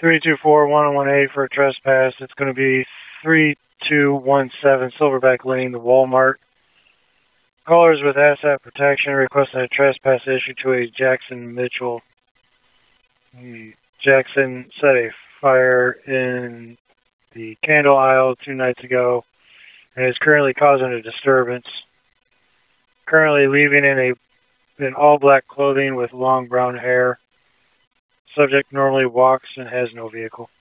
324-118 for a trespass. It's going to be 3217 Silverback Lane, the Walmart. Callers with asset protection requesting a trespass issue to a Jackson Mitchell. Jackson set a fire in the candle aisle 2 nights ago and is currently causing a disturbance. Currently leaving in all black clothing with long brown hair. Subject normally walks and has no vehicle.